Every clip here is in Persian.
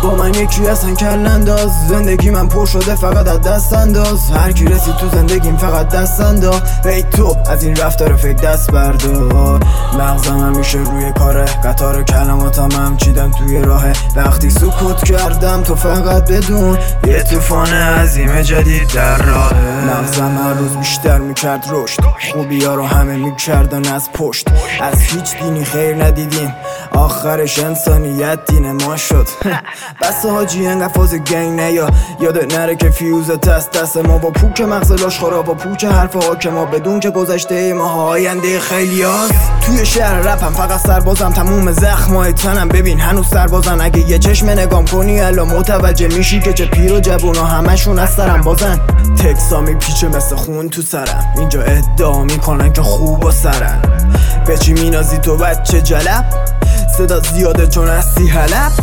با من یکی هستن کلنداز. زندگی من پر شده فقط از دست انداز. هر کی رسید تو زندگیم فقط دست انداز. ای تو از این رفتار فکر دست بردار. مغزم همیشه روی کاره، قطار کلماتم هم چیدم توی راهه. وقتی سکوت کردم تو فقط بدون یه طوفان عظیم جدید در راه. مغزم هر روز بیشتر میکرد رشد، خوبی ها رو همه میکردن از پشت. از هیچ دینی خیر ندیدیم، آخرش انسانیت دین ما شد. بس حاجی انقدر فاز گنگ نیا، یادت نره که فیوزت دست ما. با پوک مغز لاشخورا، با پوک حرف حاکما، بدون که گذشته ما آینده خیلی هاست. توی شهر رپم فقط سربازم، تموم زخمای تنم ببین هنوز سربازن. اگه یه چشم نگام کنی الان متوجه میشی که چه پیر و جوونا همشون از سرم بازن. تکسا میپیچه مثل خون تو سرم، اینجا ادعا میکنن که خوب و سرن. به چی مینازی تو بچه جلب؟ صدا زیاده چون هستی حلب.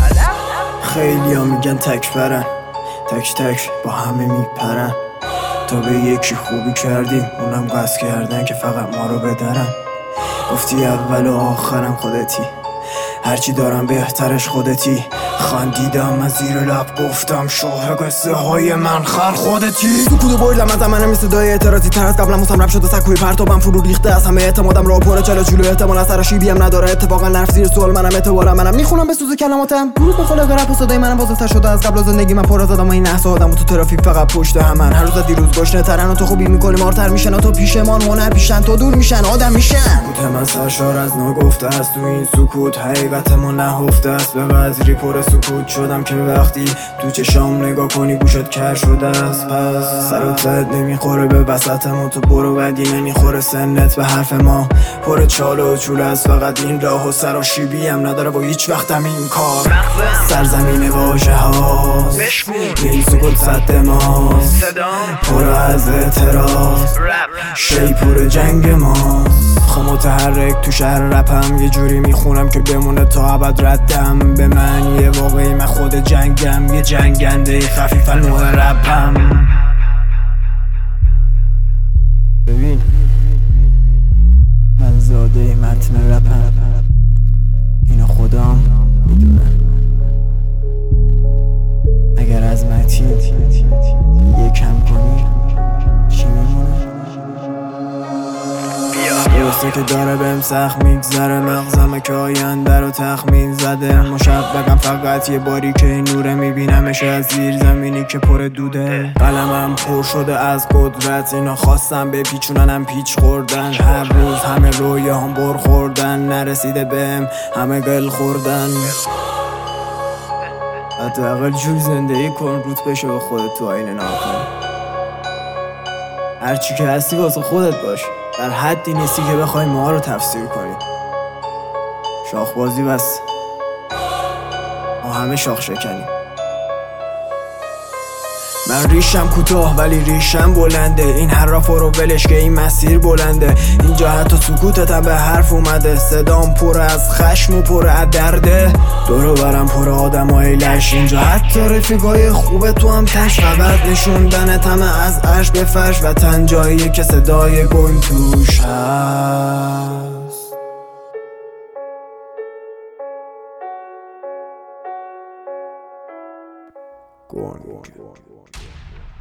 خیلی ها میگن تک برن، تک تک با همه میپرن. تا به یکی خوبی کردیم اونم قصد کردن که فقط ما رو بدرن. گفتی اول و آخرم خودتی، هرچی دارم بهترش خودتی. خندیدم از زیر لب گفتم شاه قصه های من خر خودتی. سکوتو بردم از منم مثل صدای اعتراضی تر از قبلم. واسم رپ شده سکوی پرتابم فرو ریخته از همه اعتمادم. راه پره چلو چلو احتمال از سراشیبی هم نداره. اتفاقا نرف زیر سوال منم اعتبارم. منم میخونم به سوز کلماتم. روز به خلق رپ و صدای منم بازتر شده از قبل. زندگی من پر از آدم و این احسا آدم و تو ترافیک فقط پشت همن. هر روز از دیروز گشنه ترن و تو خوبی میکنی مارتر میشن و تو پیشمان هنر پیشن. تو دور میشن آدم میشن. بودم از سرشار از نگفته است تو این سکوت. حقیقت ما نهفته است به قدری پر سکوت شدم که وقتی تو چشام نگاه کنی گوشت کر شده است. پس سرت نمیخوره به وسطم و تو برو بدی نمیخوره سنت به حرف ما. پر چال و چول است فقط این راه و سراشیبی هم نداره و هیچ وقتم این کار. سرزمین واژه هاست، این سکوت صد ماست. پر از اعتراض، شی پر جنگ ماست. متحرک تو شهر رپم یه جوری میخونم که بمونه تا ابد ردم. به من یه واقعی من خود جنگم، یه جنگنده خفیف نوع رپم. ببین من زاده متن رپم، اینو خودم میدونه. اگر از متین یه کم کنی چی میمونه؟ درسته که داره بهم سخت میگذره، مغزمه که آینده رو تخمین زده. مشبقم فقط یه باری که این نوره میبینمش از زیر زمینی که پر دوده. قلمم پر شده از قدرت، اینا خواستم بپیچوننم پیچ خوردن. هر روز همه رویاهم بر خوردن، نرسیده بهم همه گل خوردن. حداقل جور زندگی کن روت بشه به خودت تو آینه ناکن. هرچی که هستی واسه خودت باش، در حدی نیستی که بخوای ما رو تفسیر کنی. شاخبازی بس، ما همه شاخ شکنیم. من ریشم کوتاه ولی ریشم بلنده. این حرفا رو ولش که این مسیر بلنده. اینجا حتی سکوتتم به حرف اومده. صدام پر از خشم و پر از درده. دورو برم پر آدمای لش. اینجا حتی رفیقای خوب تو هم تش. فقط نشوندن همه از عرش به فرش. و تن جاییه که صدای گل توش هست. گل